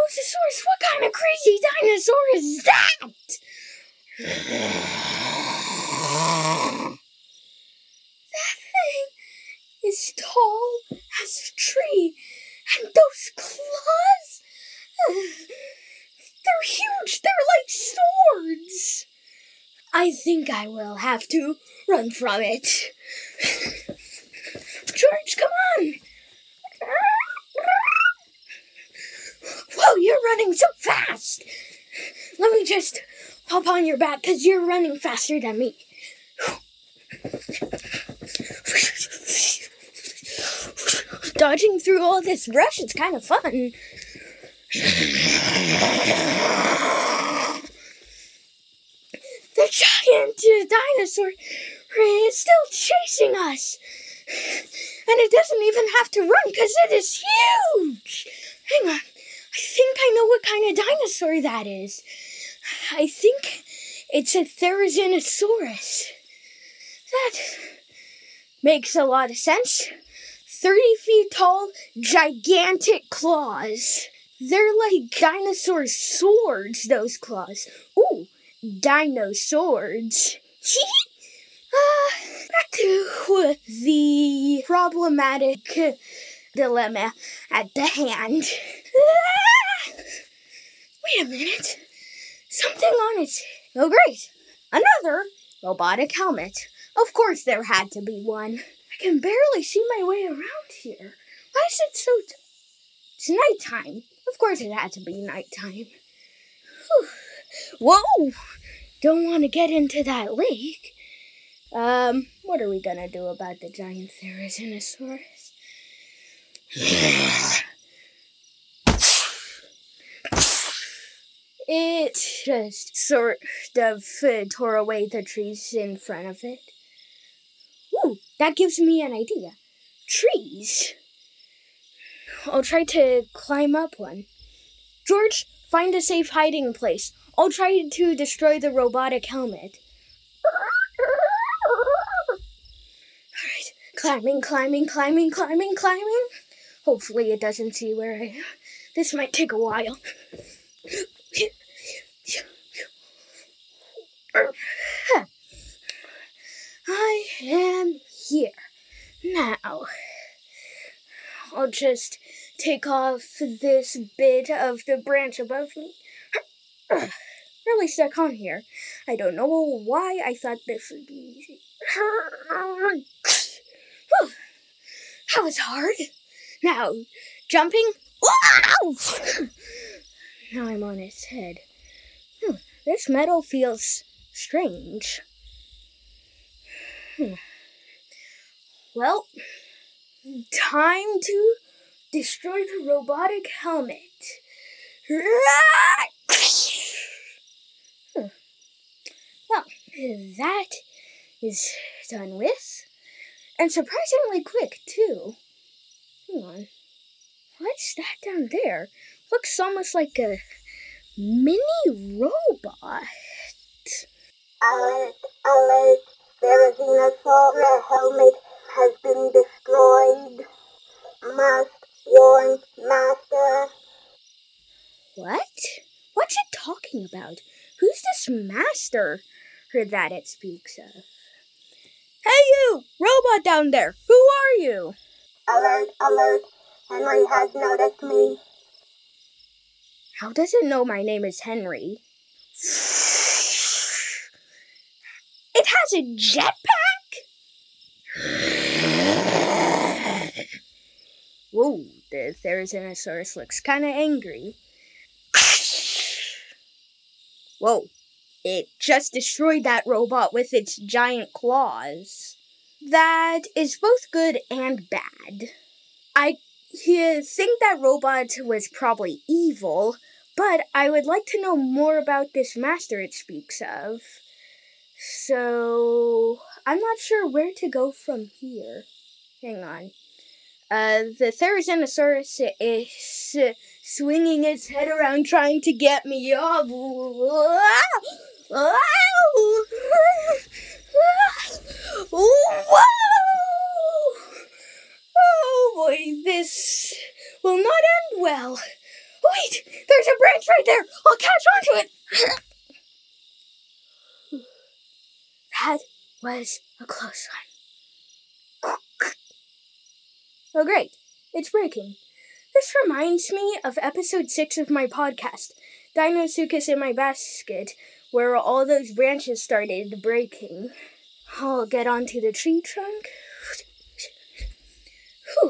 Mosasaurus, what kind of crazy dinosaur is that? That thing is tall as a tree, and those claws, they're huge, they're like swords. I think I will have to run from it. George, come on! Whoa, you're running so fast! Let me just hop on your back, because you're running faster than me. Dodging through all this brush is kind of fun. The giant dinosaur is still chasing us. And it doesn't even have to run because it is huge. Hang on. I think I know what kind of dinosaur that is. I think it's a Therizinosaurus. That makes a lot of sense. 30 feet tall, gigantic claws. They're like dinosaur swords, those claws. Ooh, dinosaurs. Back to the problematic dilemma at the hand. Wait a minute. Something on its... Oh, great. Another robotic helmet. Of course there had to be one. I can barely see my way around here. Why is it so... It's nighttime. Of course it had to be nighttime. Whew. Whoa! Don't want to get into that lake. What are we gonna do about the giant Therizinosaurus? It just sort of tore away the trees in front of it. Ooh, that gives me an idea. Trees. I'll try to climb up one. George, find a safe hiding place. I'll try to destroy the robotic helmet. Alright, climbing. Hopefully it doesn't see where I am. This might take a while. I am here. Now, I'll just take off this bit of the branch above me. Really stuck on here. I don't know why I thought this would be easy. That was hard. Now, jumping. Wow! Now I'm on its head. This metal feels strange. Well, time to destroy the robotic helmet. Well, that is done with. And surprisingly quick, too. Hang on. What's that down there? Looks almost like a mini robot. Alert. Therizinosaurus helmet has been destroyed. Must warn master. What? What's it talking about? Who's this master that it speaks of? Hey you! Robot down there! Who are you? Alert. Henry has noticed me. How does it know my name is Henry? It has a jetpack? Whoa, the Therizinosaurus looks kind of angry. Whoa, it just destroyed that robot with its giant claws. That is both good and bad. I think that robot was probably evil, but I would like to know more about this master it speaks of. So, I'm not sure where to go from here. Hang on. The Therizinosaurus is swinging its head around trying to get me off. Whoa! Oh boy, this will not end well. Wait! There's a branch right there! I'll catch onto it! That was a close one. Oh, great. It's breaking. This reminds me of episode 6 of my podcast, Dinosuchus in My Basket, where all those branches started breaking. I'll get onto the tree trunk. Whew.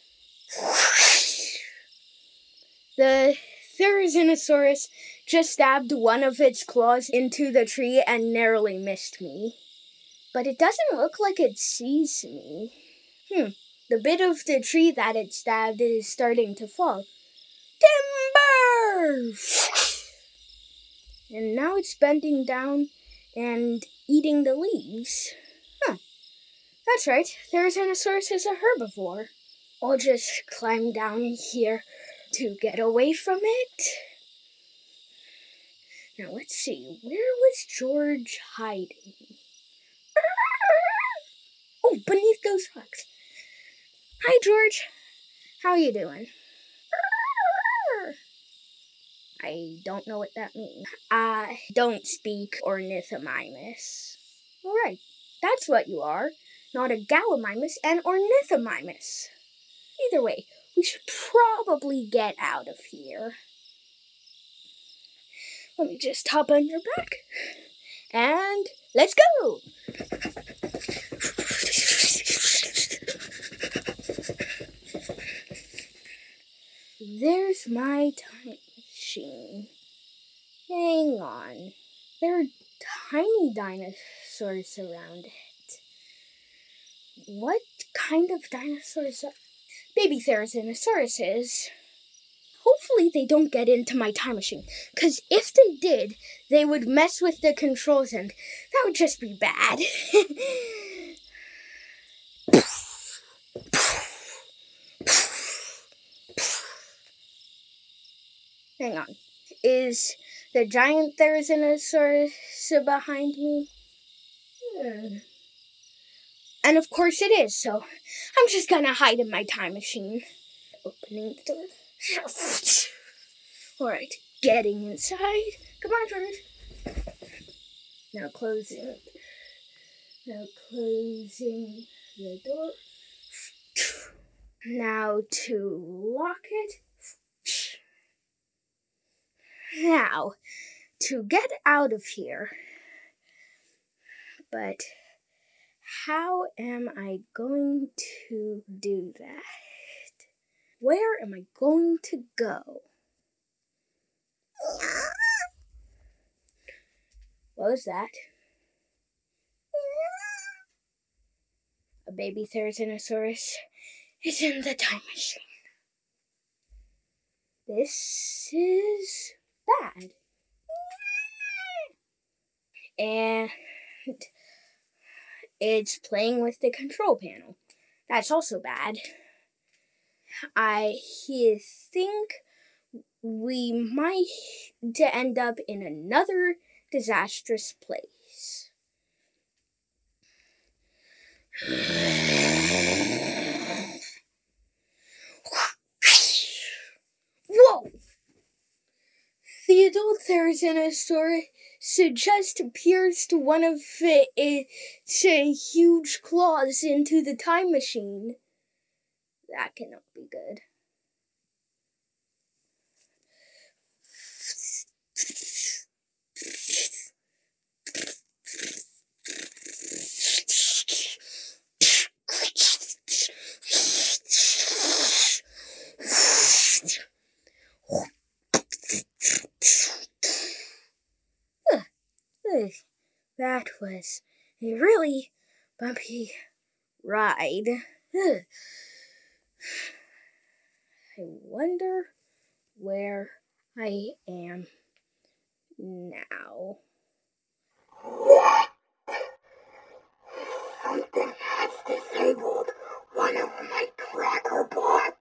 The Therizinosaurus just stabbed one of its claws into the tree and narrowly missed me. But it doesn't look like it sees me. The bit of the tree that it stabbed is starting to fall. Timber! And now it's bending down and eating the leaves. That's right, Therizinosaurus is a herbivore. I'll just climb down here to get away from it. Now let's see, where was George hiding? Oh, beneath those rocks. Hi, George. How you doing? I don't know what that means. I don't speak Ornithomimus. All right, that's what you are. Not a Gallimimus, an Ornithomimus. Either way, we should probably get out of here. Let me just hop on your back. And let's go! There's my time machine. Hang on. There are tiny dinosaurs around it. What kind of dinosaurs are baby Therizinosaurus? Hopefully they don't get into my time machine, because if they did, they would mess with the controls and that would just be bad. Hang on. Is the giant Therizinosaurus behind me? And of course it is, so I'm just gonna hide in my time machine. Opening the door. Alright, getting inside. Come on, George. Now closing the door. Now to lock it. Now, to get out of here. But how am I going to do that? Where am I going to go? What was that? A baby Therizinosaurus is in the time machine. This is bad. And it's playing with the control panel. That's also bad. I think we might end up in another disastrous place. Whoa! The adult Therizinosaurus just pierced one of its huge claws into the time machine. That cannot be good. That was a really bumpy ride. I wonder where I am now. Something has disabled one of my tracker bots.